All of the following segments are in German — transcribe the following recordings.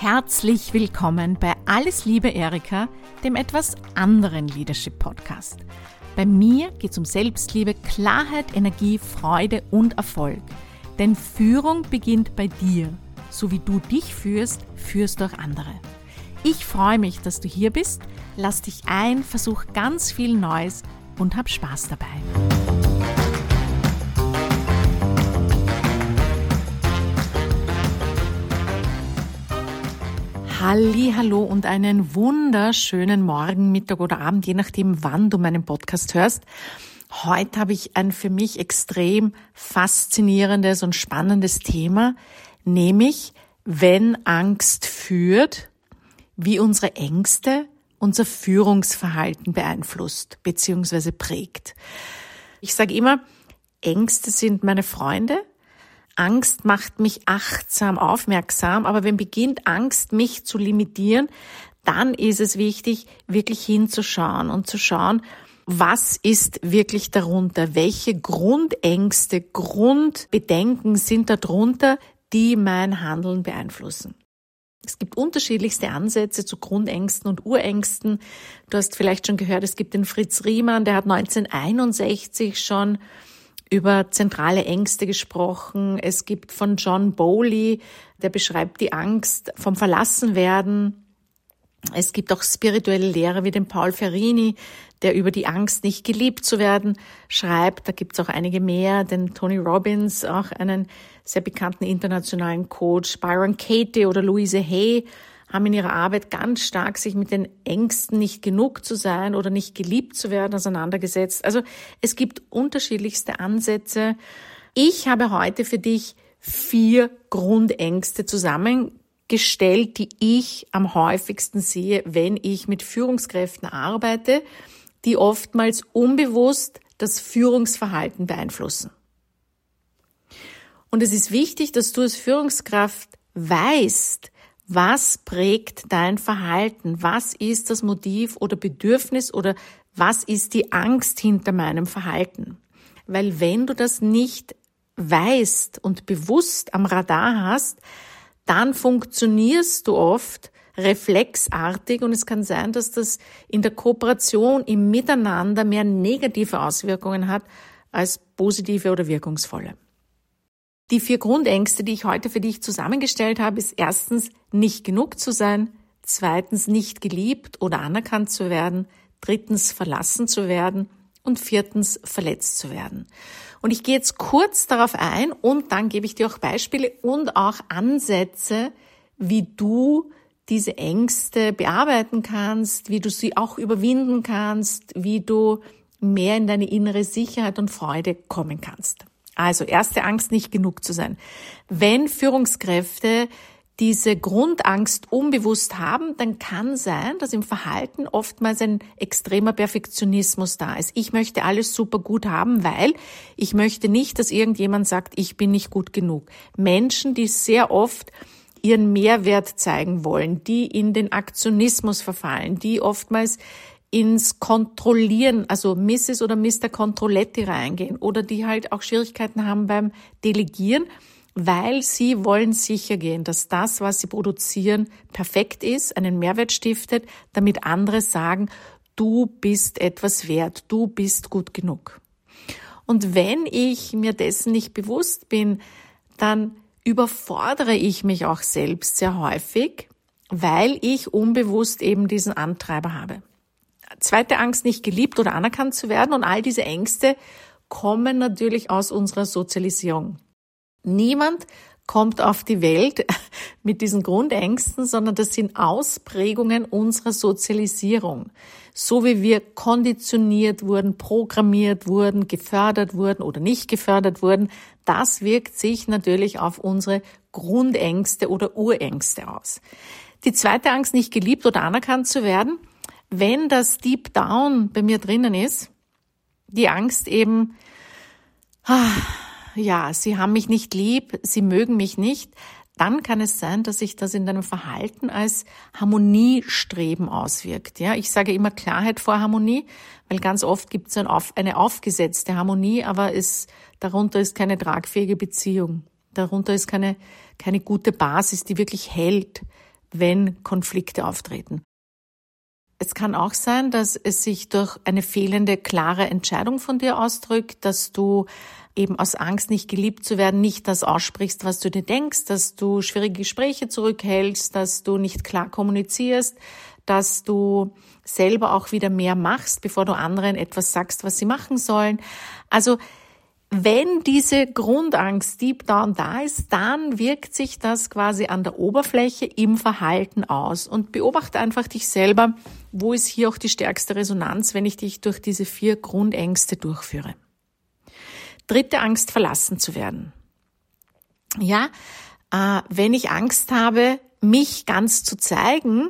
Herzlich willkommen bei Alles Liebe Erika, dem etwas anderen Leadership-Podcast. Bei mir geht es um Selbstliebe, Klarheit, Energie, Freude und Erfolg. Denn Führung beginnt bei dir. So wie du dich führst, führst du auch andere. Ich freue mich, dass du hier bist. Lass dich ein, versuch ganz viel Neues und hab Spaß dabei. Hallo und einen wunderschönen Morgen, Mittag oder Abend, je nachdem, wann du meinen Podcast hörst. Heute habe ich ein für mich extrem faszinierendes und spannendes Thema, nämlich wenn Angst führt, wie unsere Ängste unser Führungsverhalten beeinflusst bzw. prägt. Ich sage immer, Ängste sind meine Freunde. Angst macht mich achtsam, aufmerksam, aber wenn beginnt Angst, mich zu limitieren, dann ist es wichtig, wirklich hinzuschauen und zu schauen, was ist wirklich darunter, welche Grundängste, Grundbedenken sind darunter, die mein Handeln beeinflussen. Es gibt unterschiedlichste Ansätze zu Grundängsten und Urängsten. Du hast vielleicht schon gehört, es gibt den Fritz Riemann, der hat 1961 schon über zentrale Ängste gesprochen. Es gibt von John Bowley, der beschreibt die Angst vom Verlassenwerden. Es gibt auch spirituelle Lehrer wie den Paul Ferrini, der über die Angst, nicht geliebt zu werden, schreibt. Da gibt es auch einige mehr, den Tony Robbins, auch einen sehr bekannten internationalen Coach, Byron Katie oder Louise Hay, haben in ihrer Arbeit ganz stark sich mit den Ängsten, nicht genug zu sein oder nicht geliebt zu werden, auseinandergesetzt. Also es gibt unterschiedlichste Ansätze. Ich habe heute für dich 4 Grundängste zusammengestellt, die ich am häufigsten sehe, wenn ich mit Führungskräften arbeite, die oftmals unbewusst das Führungsverhalten beeinflussen. Und es ist wichtig, dass du als Führungskraft weißt, was prägt dein Verhalten? Was ist das Motiv oder Bedürfnis oder was ist die Angst hinter meinem Verhalten? Weil wenn du das nicht weißt und bewusst am Radar hast, dann funktionierst du oft reflexartig und es kann sein, dass das in der Kooperation, im Miteinander mehr negative Auswirkungen hat als positive oder wirkungsvolle. Die 4 Grundängste, die ich heute für dich zusammengestellt habe, ist erstens, nicht genug zu sein, zweitens, nicht geliebt oder anerkannt zu werden, drittens, verlassen zu werden und viertens, verletzt zu werden. Und ich gehe jetzt kurz darauf ein und dann gebe ich dir auch Beispiele und auch Ansätze, wie du diese Ängste bearbeiten kannst, wie du sie auch überwinden kannst, wie du mehr in deine innere Sicherheit und Freude kommen kannst. Also, erste Angst, nicht genug zu sein. Wenn Führungskräfte diese Grundangst unbewusst haben, dann kann sein, dass im Verhalten oftmals ein extremer Perfektionismus da ist. Ich möchte alles super gut haben, weil ich möchte nicht, dass irgendjemand sagt, ich bin nicht gut genug. Menschen, die sehr oft ihren Mehrwert zeigen wollen, die in den Aktionismus verfallen, die oftmals ins Kontrollieren, also Mrs. oder Mr. Kontrolletti reingehen oder die halt auch Schwierigkeiten haben beim Delegieren, weil sie wollen sicher gehen, dass das, was sie produzieren, perfekt ist, einen Mehrwert stiftet, damit andere sagen, du bist etwas wert, du bist gut genug. Und wenn ich mir dessen nicht bewusst bin, dann überfordere ich mich auch selbst sehr häufig, weil ich unbewusst eben diesen Antreiber habe. Zweite Angst, nicht geliebt oder anerkannt zu werden. Und all diese Ängste kommen natürlich aus unserer Sozialisierung. Niemand kommt auf die Welt mit diesen Grundängsten, sondern das sind Ausprägungen unserer Sozialisierung. So wie wir konditioniert wurden, programmiert wurden, gefördert wurden oder nicht gefördert wurden, das wirkt sich natürlich auf unsere Grundängste oder Urängste aus. Die zweite Angst, nicht geliebt oder anerkannt zu werden, wenn das deep down bei mir drinnen ist, die Angst eben, sie haben mich nicht lieb, sie mögen mich nicht, dann kann es sein, dass sich das in deinem Verhalten als Harmoniestreben auswirkt. Ja, ich sage immer Klarheit vor Harmonie, weil ganz oft gibt es eine aufgesetzte Harmonie, aber darunter ist keine tragfähige Beziehung. Darunter ist keine gute Basis, die wirklich hält, wenn Konflikte auftreten. Es kann auch sein, dass es sich durch eine fehlende, klare Entscheidung von dir ausdrückt, dass du eben aus Angst, nicht geliebt zu werden, nicht das aussprichst, was du dir denkst, dass du schwierige Gespräche zurückhältst, dass du nicht klar kommunizierst, dass du selber auch wieder mehr machst, bevor du anderen etwas sagst, was sie machen sollen. Also wenn diese Grundangst deep down da ist, dann wirkt sich das quasi an der Oberfläche im Verhalten aus. Und beobachte einfach dich selber, wo ist hier auch die stärkste Resonanz, wenn ich dich durch diese 4 Grundängste durchführe. 3. Angst, verlassen zu werden. Ja, wenn ich Angst habe, mich ganz zu zeigen,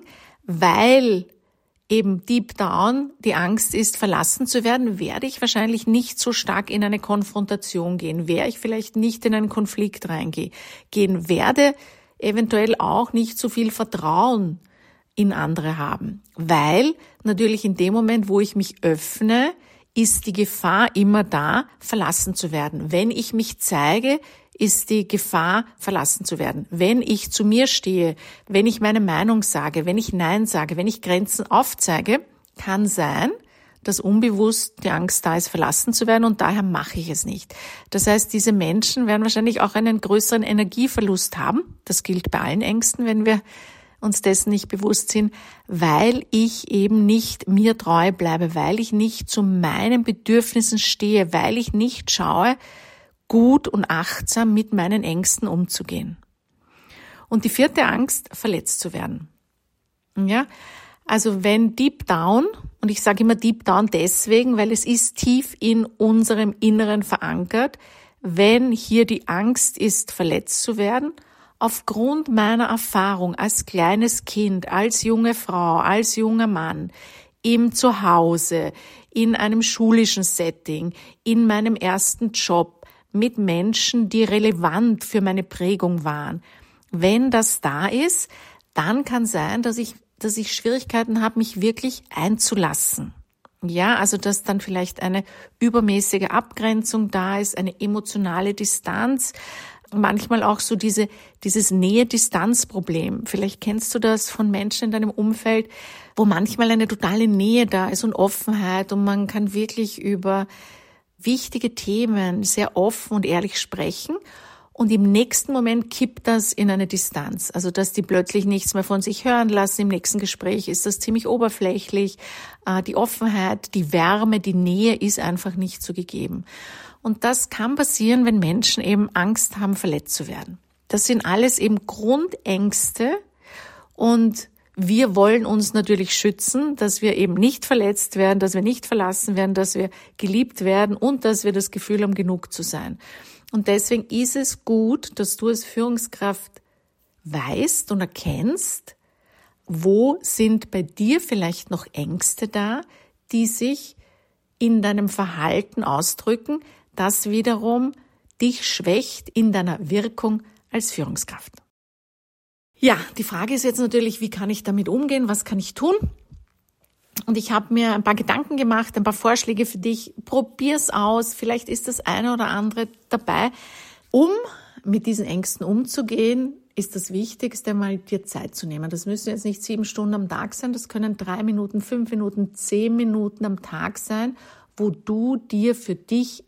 weil eben deep down die Angst ist, verlassen zu werden, werde ich wahrscheinlich nicht so stark in eine Konfrontation gehen, werde ich vielleicht nicht in einen Konflikt reingehen, werde eventuell auch nicht so viel Vertrauen in andere haben, weil natürlich in dem Moment, wo ich mich öffne, ist die Gefahr immer da, verlassen zu werden. Wenn ich mich zeige, ist die Gefahr, verlassen zu werden. Wenn ich zu mir stehe, wenn ich meine Meinung sage, wenn ich Nein sage, wenn ich Grenzen aufzeige, kann sein, dass unbewusst die Angst da ist, verlassen zu werden und daher mache ich es nicht. Das heißt, diese Menschen werden wahrscheinlich auch einen größeren Energieverlust haben. Das gilt bei allen Ängsten, wenn wir uns dessen nicht bewusst sind, weil ich eben nicht mir treu bleibe, weil ich nicht zu meinen Bedürfnissen stehe, weil ich nicht schaue, gut und achtsam mit meinen Ängsten umzugehen. Und die 4. Angst, verletzt zu werden. Ja, also wenn deep down, und ich sage immer deep down deswegen, weil es ist tief in unserem Inneren verankert, wenn hier die Angst ist, verletzt zu werden, aufgrund meiner Erfahrung als kleines Kind, als junge Frau, als junger Mann, im Zuhause, in einem schulischen Setting, in meinem ersten Job, mit Menschen, die relevant für meine Prägung waren. Wenn das da ist, dann kann sein, dass ich Schwierigkeiten habe, mich wirklich einzulassen. Ja, also dass dann vielleicht eine übermäßige Abgrenzung da ist, eine emotionale Distanz, manchmal auch so dieses Nähe-Distanz-Problem. Vielleicht kennst du das von Menschen in deinem Umfeld, wo manchmal eine totale Nähe da ist und Offenheit und man kann wirklich über wichtige Themen sehr offen und ehrlich sprechen und im nächsten Moment kippt das in eine Distanz. Also dass die plötzlich nichts mehr von sich hören lassen. Im nächsten Gespräch ist das ziemlich oberflächlich. Die Offenheit, die Wärme, die Nähe ist einfach nicht so gegeben. Und das kann passieren, wenn Menschen eben Angst haben, verletzt zu werden. Das sind alles eben Grundängste und wir wollen uns natürlich schützen, dass wir eben nicht verletzt werden, dass wir nicht verlassen werden, dass wir geliebt werden und dass wir das Gefühl haben, genug zu sein. Und deswegen ist es gut, dass du als Führungskraft weißt und erkennst, wo sind bei dir vielleicht noch Ängste da, die sich in deinem Verhalten ausdrücken, das wiederum dich schwächt in deiner Wirkung als Führungskraft. Ja, die Frage ist jetzt natürlich, wie kann ich damit umgehen? Was kann ich tun? Und ich habe mir ein paar Gedanken gemacht, ein paar Vorschläge für dich. Probier's aus. Vielleicht ist das eine oder andere dabei. Um mit diesen Ängsten umzugehen, ist das Wichtigste, mal dir Zeit zu nehmen. Das müssen jetzt nicht 7 Stunden am Tag sein. Das können 3 Minuten, 5 Minuten, 10 Minuten am Tag sein, wo du dir für dich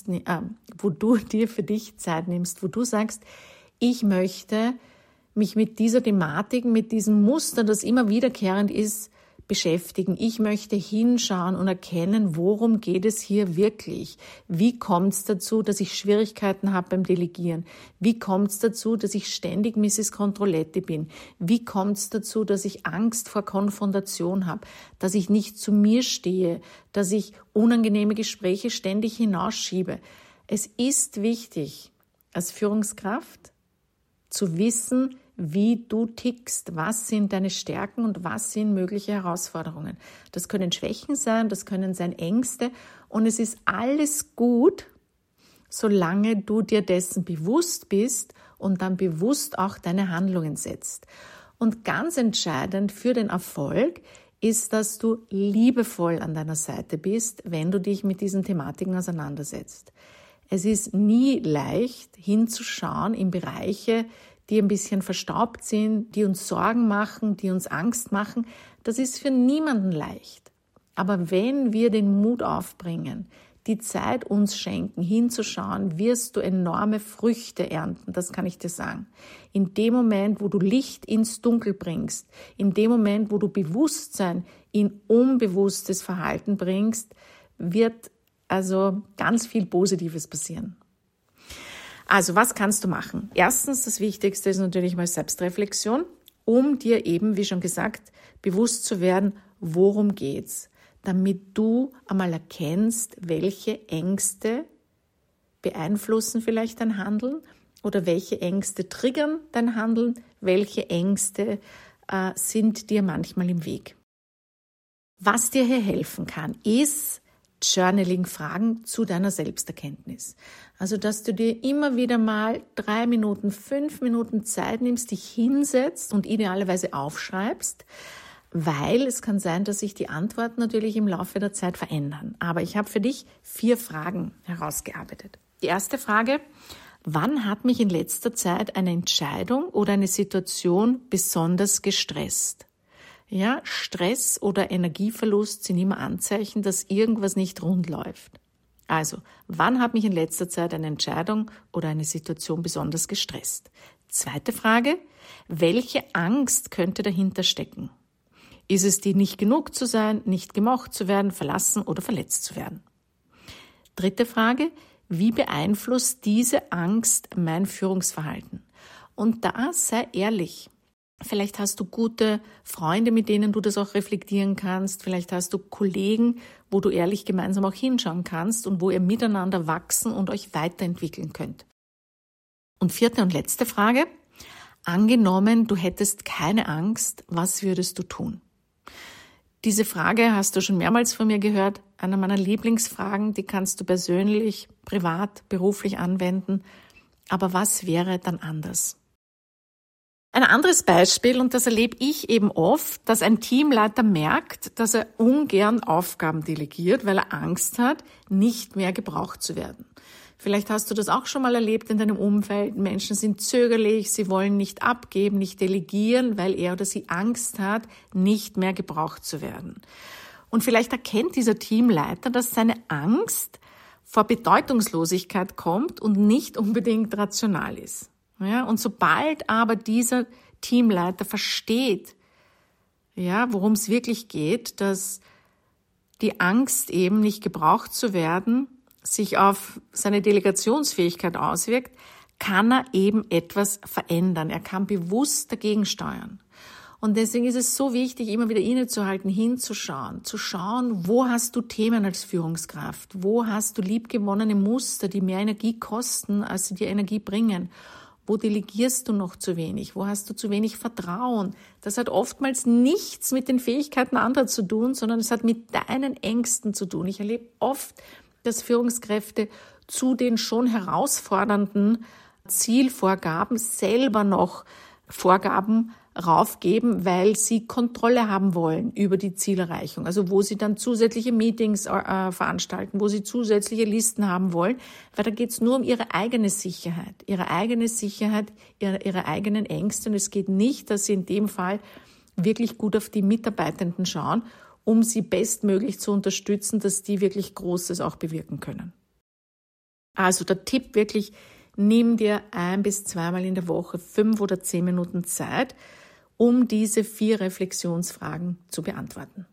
Zeit nimmst, wo du sagst, ich möchte mich mit dieser Thematik, mit diesem Muster, das immer wiederkehrend ist, beschäftigen. Ich möchte hinschauen und erkennen, worum geht es hier wirklich? Wie kommt es dazu, dass ich Schwierigkeiten habe beim Delegieren? Wie kommt es dazu, dass ich ständig Mrs. Controlletti bin? Wie kommt es dazu, dass ich Angst vor Konfrontation habe? Dass ich nicht zu mir stehe? Dass ich unangenehme Gespräche ständig hinausschiebe? Es ist wichtig, als Führungskraft zu wissen, wie du tickst, was sind deine Stärken und was sind mögliche Herausforderungen. Das können Schwächen sein, das können sein Ängste und es ist alles gut, solange du dir dessen bewusst bist und dann bewusst auch deine Handlungen setzt. Und ganz entscheidend für den Erfolg ist, dass du liebevoll an deiner Seite bist, wenn du dich mit diesen Thematiken auseinandersetzt. Es ist nie leicht, hinzuschauen in Bereiche, die ein bisschen verstaubt sind, die uns Sorgen machen, die uns Angst machen. Das ist für niemanden leicht. Aber wenn wir den Mut aufbringen, die Zeit uns schenken, hinzuschauen, wirst du enorme Früchte ernten, das kann ich dir sagen. In dem Moment, wo du Licht ins Dunkel bringst, in dem Moment, wo du Bewusstsein in unbewusstes Verhalten bringst, wird also ganz viel Positives passieren. Also, was kannst du machen? Erstens, das Wichtigste ist natürlich mal Selbstreflexion, um dir eben, wie schon gesagt, bewusst zu werden, worum geht's, damit du einmal erkennst, welche Ängste beeinflussen vielleicht dein Handeln oder welche Ängste triggern dein Handeln, welche Ängste sind dir manchmal im Weg. Was dir hier helfen kann, ist Journaling-Fragen zu deiner Selbsterkenntnis. Also, dass du dir immer wieder mal 3 Minuten, 5 Minuten Zeit nimmst, dich hinsetzt und idealerweise aufschreibst, weil es kann sein, dass sich die Antworten natürlich im Laufe der Zeit verändern. Aber ich habe für dich 4 Fragen herausgearbeitet. Die erste Frage: Wann hat mich in letzter Zeit eine Entscheidung oder eine Situation besonders gestresst? Ja, Stress oder Energieverlust sind immer Anzeichen, dass irgendwas nicht rund läuft. Also, wann hat mich in letzter Zeit eine Entscheidung oder eine Situation besonders gestresst? Zweite Frage: Welche Angst könnte dahinter stecken? Ist es die, nicht genug zu sein, nicht gemocht zu werden, verlassen oder verletzt zu werden? Dritte Frage: Wie beeinflusst diese Angst mein Führungsverhalten? Und da sei ehrlich. Vielleicht hast du gute Freunde, mit denen du das auch reflektieren kannst. Vielleicht hast du Kollegen, wo du ehrlich gemeinsam auch hinschauen kannst und wo ihr miteinander wachsen und euch weiterentwickeln könnt. Und vierte und letzte Frage: Angenommen, du hättest keine Angst, was würdest du tun? Diese Frage hast du schon mehrmals von mir gehört. Eine meiner Lieblingsfragen, die kannst du persönlich, privat, beruflich anwenden. Aber was wäre dann anders? Ein anderes Beispiel, und das erlebe ich eben oft, dass ein Teamleiter merkt, dass er ungern Aufgaben delegiert, weil er Angst hat, nicht mehr gebraucht zu werden. Vielleicht hast du das auch schon mal erlebt in deinem Umfeld. Menschen sind zögerlich, sie wollen nicht abgeben, nicht delegieren, weil er oder sie Angst hat, nicht mehr gebraucht zu werden. Und vielleicht erkennt dieser Teamleiter, dass seine Angst vor Bedeutungslosigkeit kommt und nicht unbedingt rational ist. Ja, und sobald aber dieser Teamleiter versteht, ja, worum es wirklich geht, dass die Angst eben nicht gebraucht zu werden sich auf seine Delegationsfähigkeit auswirkt, kann er eben etwas verändern. Er kann bewusst dagegen steuern. Und deswegen ist es so wichtig, immer wieder innezuhalten, hinzuschauen, zu schauen, wo hast du Themen als Führungskraft, wo hast du liebgewonnene Muster, die mehr Energie kosten, als sie dir Energie bringen. Wo delegierst du noch zu wenig? Wo hast du zu wenig Vertrauen? Das hat oftmals nichts mit den Fähigkeiten anderer zu tun, sondern es hat mit deinen Ängsten zu tun. Ich erlebe oft, dass Führungskräfte zu den schon herausfordernden Zielvorgaben selber noch Vorgaben raufgeben, weil sie Kontrolle haben wollen über die Zielerreichung. Also wo sie dann zusätzliche Meetings veranstalten, wo sie zusätzliche Listen haben wollen, weil da geht es nur um ihre eigene Sicherheit, ihre eigenen Ängste. Und es geht nicht, dass sie in dem Fall wirklich gut auf die Mitarbeitenden schauen, um sie bestmöglich zu unterstützen, dass die wirklich Großes auch bewirken können. Also der Tipp wirklich: Nimm dir 1- bis 2-mal in der Woche 5 oder 10 Minuten Zeit, um diese 4 Reflexionsfragen zu beantworten.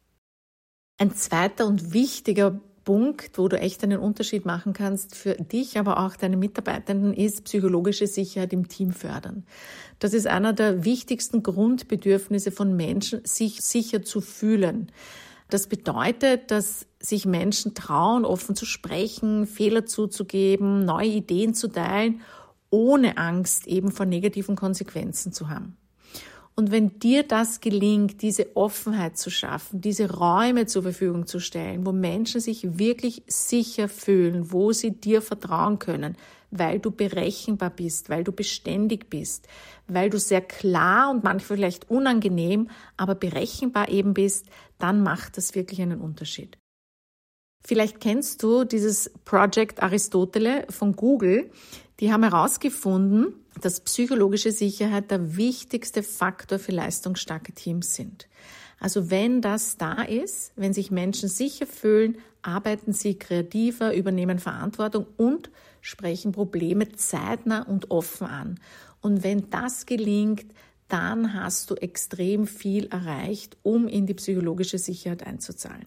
Ein zweiter und wichtiger Punkt, wo du echt einen Unterschied machen kannst für dich, aber auch deine Mitarbeitenden, ist psychologische Sicherheit im Team fördern. Das ist einer der wichtigsten Grundbedürfnisse von Menschen, sich sicher zu fühlen. Das bedeutet, dass sich Menschen trauen, offen zu sprechen, Fehler zuzugeben, neue Ideen zu teilen, ohne Angst eben vor negativen Konsequenzen zu haben. Und wenn dir das gelingt, diese Offenheit zu schaffen, diese Räume zur Verfügung zu stellen, wo Menschen sich wirklich sicher fühlen, wo sie dir vertrauen können, weil du berechenbar bist, weil du beständig bist, weil du sehr klar und manchmal vielleicht unangenehm, aber berechenbar eben bist, dann macht das wirklich einen Unterschied. Vielleicht kennst du dieses Project Aristotele von Google. Die haben herausgefunden, dass psychologische Sicherheit der wichtigste Faktor für leistungsstarke Teams sind. Also wenn das da ist, wenn sich Menschen sicher fühlen, arbeiten sie kreativer, übernehmen Verantwortung und sprechen Probleme zeitnah und offen an. Und wenn das gelingt, dann hast du extrem viel erreicht, um in die psychologische Sicherheit einzuzahlen.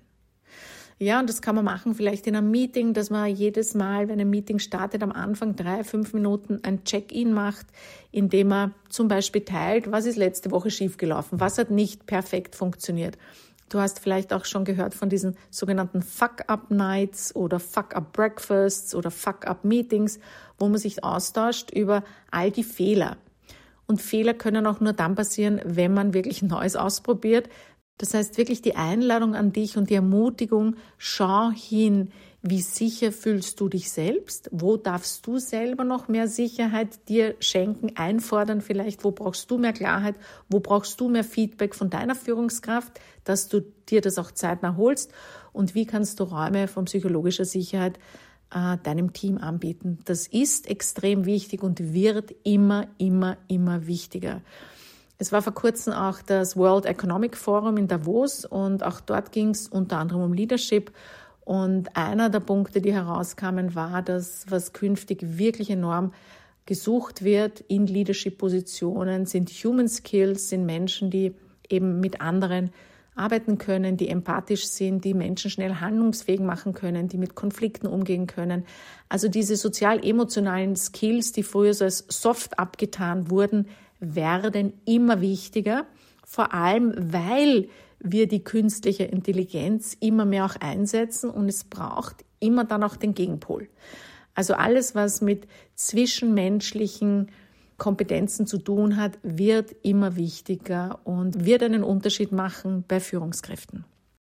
Ja, und das kann man machen vielleicht in einem Meeting, dass man jedes Mal, wenn ein Meeting startet, am Anfang 3-5 Minuten ein Check-in macht, indem man zum Beispiel teilt, was ist letzte Woche schiefgelaufen, was hat nicht perfekt funktioniert. Du hast vielleicht auch schon gehört von diesen sogenannten Fuck-Up-Nights oder Fuck-Up-Breakfasts oder Fuck-Up-Meetings, wo man sich austauscht über all die Fehler. Und Fehler können auch nur dann passieren, wenn man wirklich Neues ausprobiert. Das heißt wirklich die Einladung an dich und die Ermutigung, schau hin, wie sicher fühlst du dich selbst? Wo darfst du selber noch mehr Sicherheit dir schenken, einfordern vielleicht? Wo brauchst du mehr Klarheit? Wo brauchst du mehr Feedback von deiner Führungskraft, dass du dir das auch zeitnah holst? Und wie kannst du Räume von psychologischer Sicherheit deinem Team anbieten? Das ist extrem wichtig und wird immer wichtiger. Es war vor kurzem auch das World Economic Forum in Davos und auch dort ging es unter anderem um Leadership. Und einer der Punkte, die herauskamen, war, dass was künftig wirklich enorm gesucht wird in Leadership-Positionen, sind Human Skills, sind Menschen, die eben mit anderen arbeiten können, die empathisch sind, die Menschen schnell handlungsfähig machen können, die mit Konflikten umgehen können. Also diese sozial-emotionalen Skills, die früher so als soft abgetan wurden, werden immer wichtiger, vor allem weil wir die künstliche Intelligenz immer mehr auch einsetzen und es braucht immer dann auch den Gegenpol. Also alles, was mit zwischenmenschlichen Kompetenzen zu tun hat, wird immer wichtiger und wird einen Unterschied machen bei Führungskräften.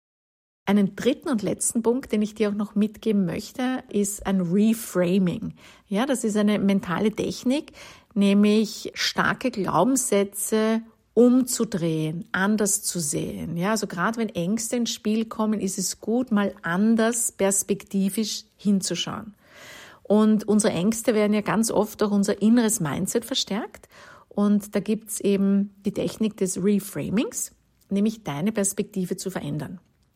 Einen dritten und letzten Punkt, den ich dir auch noch mitgeben möchte, ist ein Reframing. Ja, das ist eine mentale Technik, nämlich starke Glaubenssätze umzudrehen, anders zu sehen. Ja, also gerade wenn Ängste ins Spiel kommen, ist es gut, mal anders perspektivisch hinzuschauen. Und unsere Ängste werden ja ganz oft durch unser inneres Mindset verstärkt. Und da gibt's eben die Technik des Reframings, nämlich deine Perspektive zu verändern.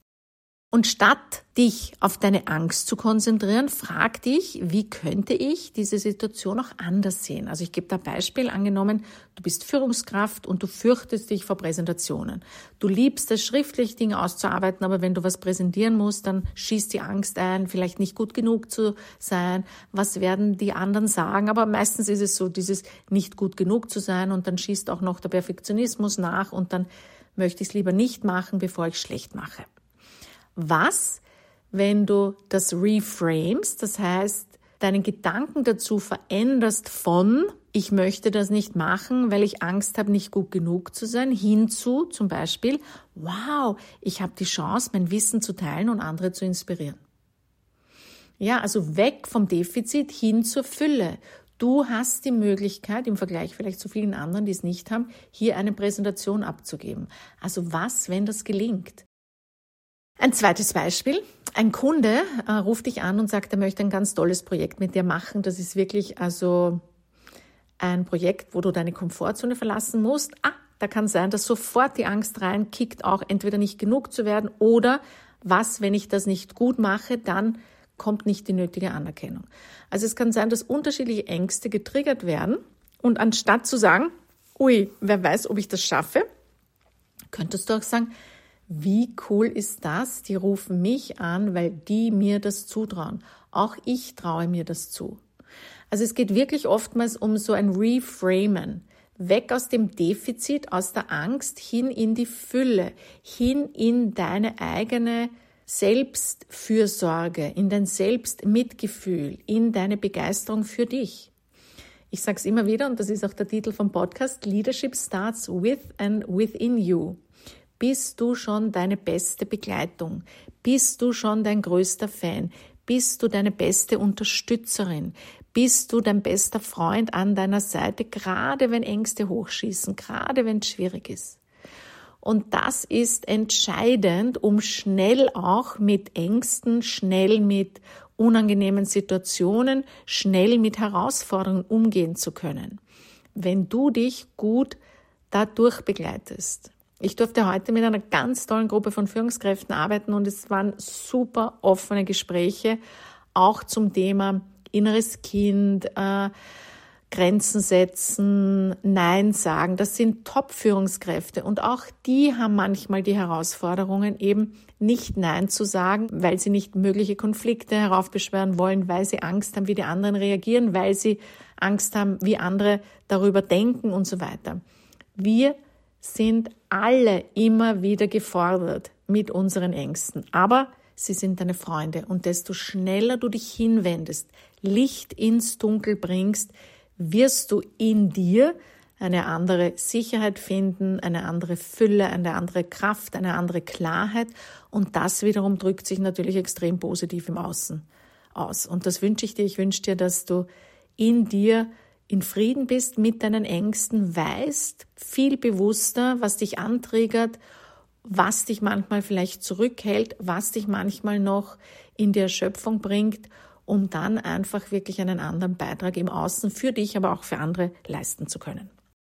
Und statt dich auf deine Angst zu konzentrieren, frag dich, wie könnte ich diese Situation auch anders sehen? Also ich gebe da ein Beispiel, angenommen, du bist Führungskraft und du fürchtest dich vor Präsentationen. Du liebst es, schriftlich Dinge auszuarbeiten, aber wenn du was präsentieren musst, dann schießt die Angst ein, vielleicht nicht gut genug zu sein. Was werden die anderen sagen? Aber meistens ist es so, dieses nicht gut genug zu sein und dann schießt auch noch der Perfektionismus nach und dann möchte ich es lieber nicht machen, bevor ich es schlecht mache. Was, wenn du das reframest, das heißt, deinen Gedanken dazu veränderst von, ich möchte das nicht machen, weil ich Angst habe, nicht gut genug zu sein, hinzu zum Beispiel, wow, ich habe die Chance, mein Wissen zu teilen und andere zu inspirieren. Ja, also weg vom Defizit hin zur Fülle. Du hast die Möglichkeit, im Vergleich vielleicht zu vielen anderen, die es nicht haben, hier eine Präsentation abzugeben. Also was, wenn das gelingt? Ein zweites Beispiel. Ein Kunde ruft dich an und sagt, er möchte ein ganz tolles Projekt mit dir machen. Das ist wirklich also ein Projekt, wo du deine Komfortzone verlassen musst. Da kann sein, dass sofort die Angst reinkickt, auch entweder nicht genug zu werden oder was, wenn ich das nicht gut mache, dann kommt nicht die nötige Anerkennung. Also es kann sein, dass unterschiedliche Ängste getriggert werden und anstatt zu sagen, ui, wer weiß, ob ich das schaffe, könntest du auch sagen, wie cool ist das? Die rufen mich an, weil die mir das zutrauen. Auch ich traue mir das zu. Also es geht wirklich oftmals um so ein Reframen. Weg aus dem Defizit, aus der Angst, hin in die Fülle, hin in deine eigene Selbstfürsorge, in dein Selbstmitgefühl, in deine Begeisterung für dich. Ich sage es immer wieder und das ist auch der Titel vom Podcast, Leadership starts with and within you. Bist du schon deine beste Begleitung? Bist du schon dein größter Fan? Bist du deine beste Unterstützerin? Bist du dein bester Freund an deiner Seite, gerade wenn Ängste hochschießen, gerade wenn es schwierig ist? Und das ist entscheidend, um schnell auch mit Ängsten, schnell mit unangenehmen Situationen, schnell mit Herausforderungen umgehen zu können, wenn du dich gut dadurch begleitest. Ich durfte heute mit einer ganz tollen Gruppe von Führungskräften arbeiten und es waren super offene Gespräche, auch zum Thema inneres Kind, Grenzen setzen, Nein sagen. Das sind Top-Führungskräfte und auch die haben manchmal die Herausforderungen, eben nicht Nein zu sagen, weil sie nicht mögliche Konflikte heraufbeschwören wollen, weil sie Angst haben, wie die anderen reagieren, weil sie Angst haben, wie andere darüber denken und so weiter. Wir sind alle immer wieder gefordert mit unseren Ängsten, aber sie sind deine Freunde und desto schneller du dich hinwendest, Licht ins Dunkel bringst, wirst du in dir eine andere Sicherheit finden, eine andere Fülle, eine andere Kraft, eine andere Klarheit und das wiederum drückt sich natürlich extrem positiv im Außen aus. Und das wünsche ich dir. Ich wünsche dir, dass du in dir in Frieden bist mit deinen Ängsten, weißt viel bewusster, was dich antriggert, was dich manchmal vielleicht zurückhält, was dich manchmal noch in die Erschöpfung bringt, um dann einfach wirklich einen anderen Beitrag im Außen für dich, aber auch für andere leisten zu können.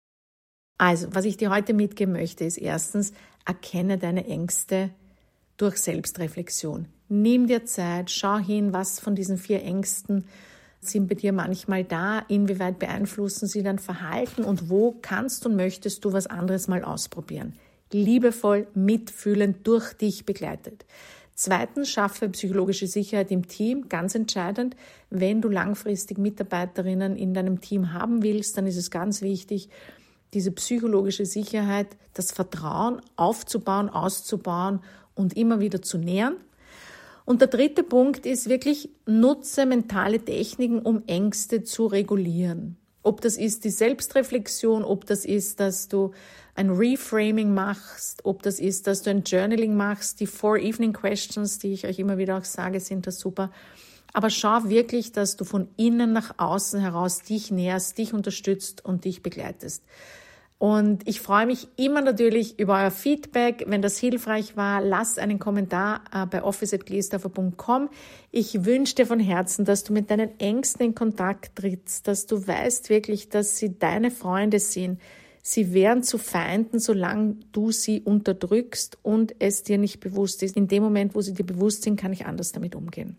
Also, was ich dir heute mitgeben möchte, ist erstens, erkenne deine Ängste durch Selbstreflexion. Nimm dir Zeit, schau hin, was von diesen 4 Ängsten sind bei dir manchmal da, inwieweit beeinflussen sie dein Verhalten und wo kannst und möchtest du was anderes mal ausprobieren. Liebevoll, mitfühlend, durch dich begleitet. Zweitens, schaffe psychologische Sicherheit im Team, ganz entscheidend. Wenn du langfristig Mitarbeiterinnen in deinem Team haben willst, dann ist es ganz wichtig, diese psychologische Sicherheit, das Vertrauen aufzubauen, auszubauen und immer wieder zu nähern. Und der dritte Punkt ist wirklich, nutze mentale Techniken, um Ängste zu regulieren. Ob das ist die Selbstreflexion, ob das ist, dass du ein Reframing machst, ob das ist, dass du ein Journaling machst. Die 4 Evening Questions, die ich euch immer wieder auch sage, sind das super. Aber schau wirklich, dass du von innen nach außen heraus dich näherst, dich unterstützt und dich begleitest. Und ich freue mich immer natürlich über euer Feedback. Wenn das hilfreich war, lasst einen Kommentar bei office@gliesdorfer.com. Ich wünsche dir von Herzen, dass du mit deinen Ängsten in Kontakt trittst, dass du weißt wirklich, dass sie deine Freunde sind. Sie werden zu Feinden, solange du sie unterdrückst und es dir nicht bewusst ist. In dem Moment, wo sie dir bewusst sind, kann ich anders damit umgehen.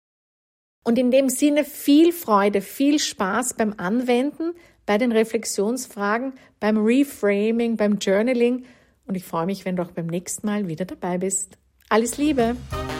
Und in dem Sinne viel Freude, viel Spaß beim Anwenden, bei den Reflexionsfragen, beim Reframing, beim Journaling. Und ich freue mich, wenn du auch beim nächsten Mal wieder dabei bist. Alles Liebe!